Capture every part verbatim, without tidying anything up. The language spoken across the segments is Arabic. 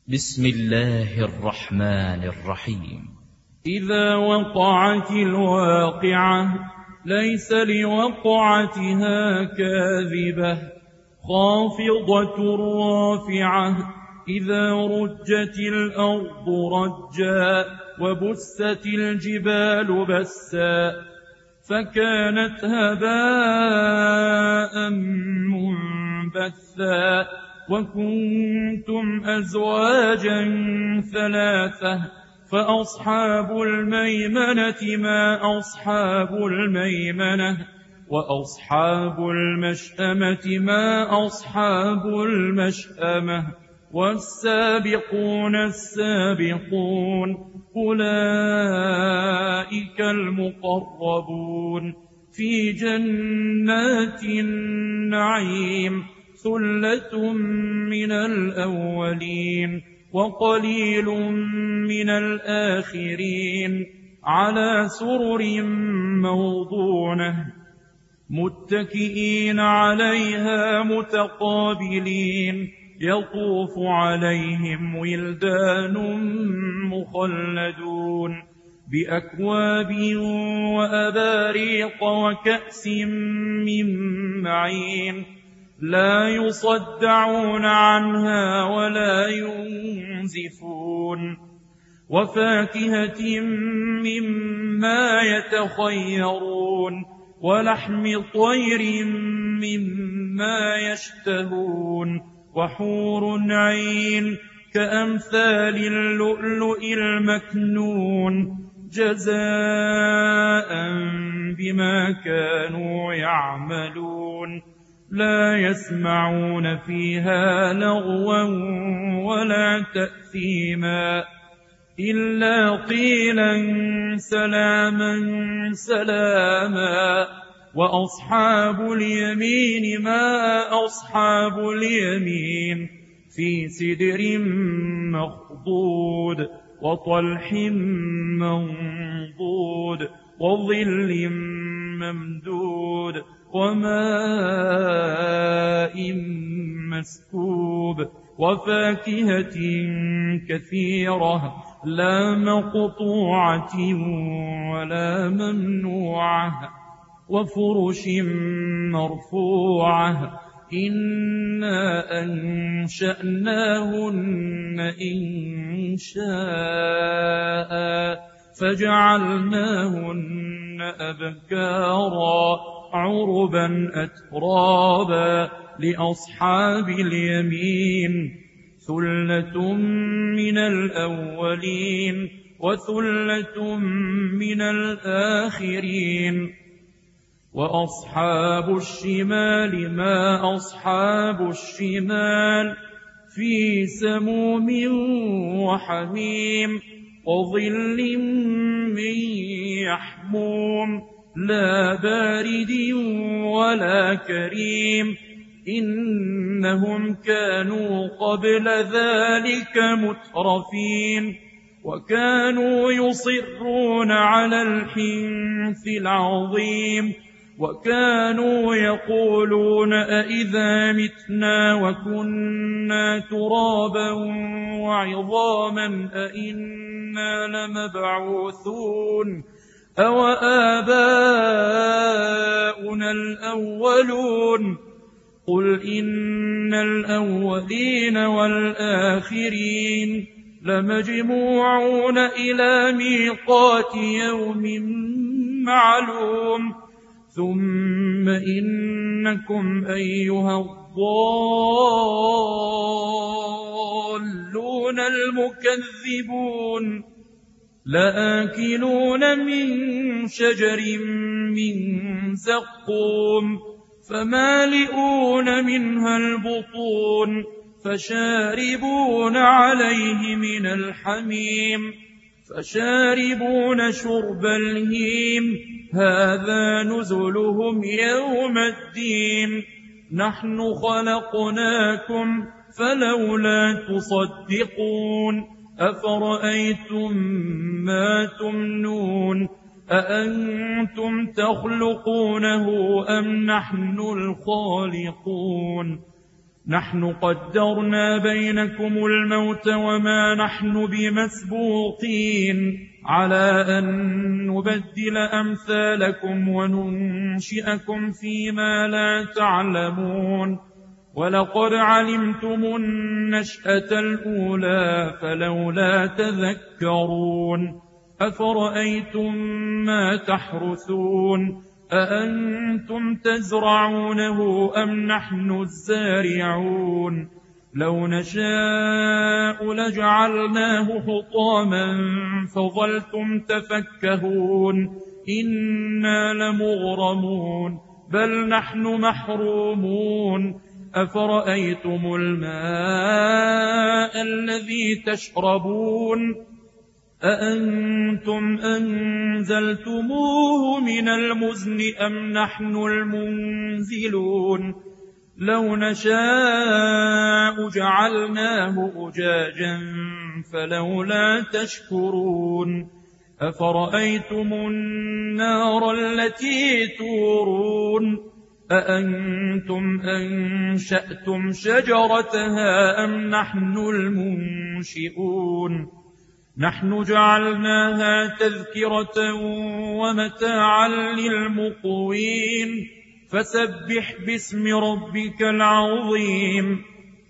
بسم الله الرحمن الرحيم. إذا وقعت الواقعة ليس لوقعتها كاذبة خافضة رافعة إذا رجت الأرض رجا وبست الجبال بسا فكانت هباء منبثا وكنتم أزواجا ثلاثة فأصحاب الميمنة ما أصحاب الميمنة وأصحاب المشأمة ما أصحاب المشأمة والسابقون السابقون أولئك المقربون في جنات النعيم ثلة من الأولين وقليل من الآخرين على سرر موضونة متكئين عليها متقابلين يطوف عليهم ولدان مخلدون بأكواب وأباريق وكأس من معين لا يصدعون عنها ولا ينزفون وفاكهة مما يتخيرون ولحم طير مما يشتهون وحور عين كأمثال اللؤلؤ المكنون جزاء بما كانوا يعملون لا يسمعون فيها لغوا ولا تأثيما إلا قيلا سلاما سلاما وأصحاب اليمين ما أصحاب اليمين في سدر مخضود وطلح منضود وظل ممدود وماء مسكوب وفاكهة كثيرة لا مقطوعة ولا ممنوعة وفرش مرفوعة إنا أنشأناهن إنشاء فجعلناهن أبكارا عربا أترابا لأصحاب اليمين ثلة من الأولين وثلة من الآخرين وأصحاب الشمال ما أصحاب الشمال في سموم وحميم وظل من يحموم لا بارد ولا كريم إنهم كانوا قبل ذلك مترفين وكانوا يصرون على الحنث العظيم وكانوا يقولون أئذا متنا وكنا ترابا وعظاما أئنا لمبعوثون أو آباؤنا الأولون قل إن الأولين والآخرين لمجموعون إلى ميقات يوم معلوم ثم إنكم أيها الضالون المكذبون لآكلون من شجر من زقوم فمالئون منها البطون فشاربون عليه من الحميم فشاربون شرب الهيم هذا نزلهم يوم الدين نحن خلقناكم فلولا تصدقون أفرأيتم ما تمنون أأنتم تخلقونه أم نحن الخالقون نحن قدرنا بينكم الموت وما نحن بمسبوقين على أن نبدل أمثالكم وننشئكم فيما لا تعلمون ولقد علمتم النشأة الأولى فلولا تذكرون أفرأيتم ما تحرثون أأنتم تزرعونه أم نحن الزارعون لو نشاء لجعلناه حطاما فظلتم تفكهون إنا لمغرمون بل نحن محرومون أفرأيتم الماء الذي تشربون أأنتم أنزلتموه من المزن أم نحن المنزلون لو نشاء جعلناه أجاجا فلولا تشكرون أفرأيتم النار التي تورون أأنتم أنشأتم شجرتها أم نحن المنشئون نحن جعلناها تذكرة ومتاعا للمقوين فسبح باسم ربك العظيم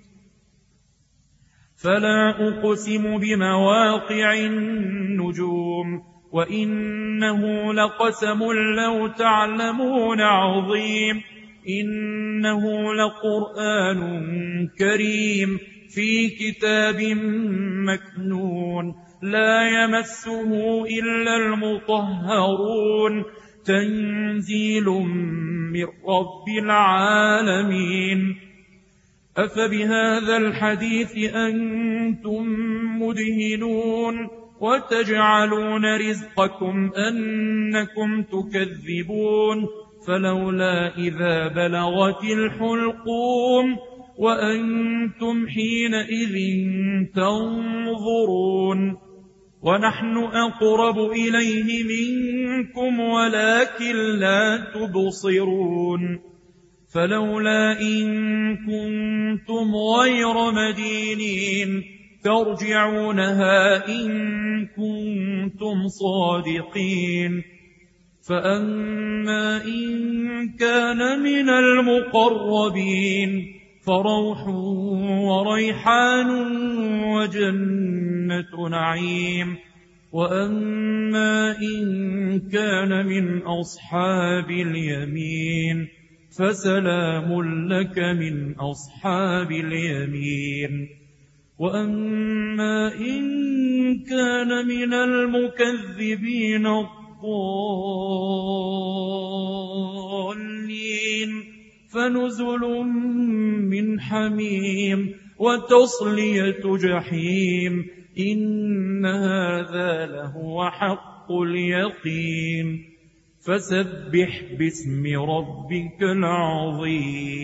فلا أقسم بمواقع النجوم وإنه لقسم لو تعلمون عظيم إنه لقرآن كريم في كتاب مكنون لا يمسه إلا المطهرون تنزيل من رب العالمين أفبهذا الحديث أنتم مدهنون وتجعلون رزقكم أنكم تكذبون فلولا إذا بلغت الحلقوم وأنتم حينئذ تنظرون ونحن أقرب إليه منكم ولكن لا تبصرون فلولا إن كنتم غير مدينين ترجعونها إن كنتم صادقين فأما إن كان من المقربين فروح وريحان وجنة نعيم وأما إن كان من أصحاب اليمين فسلام لك من أصحاب اليمين وأما إن كان من المكذبين الضالين فنزل من حميم وتصلية جحيم إن هذا لهو حق اليقين فسبح باسم ربك العظيم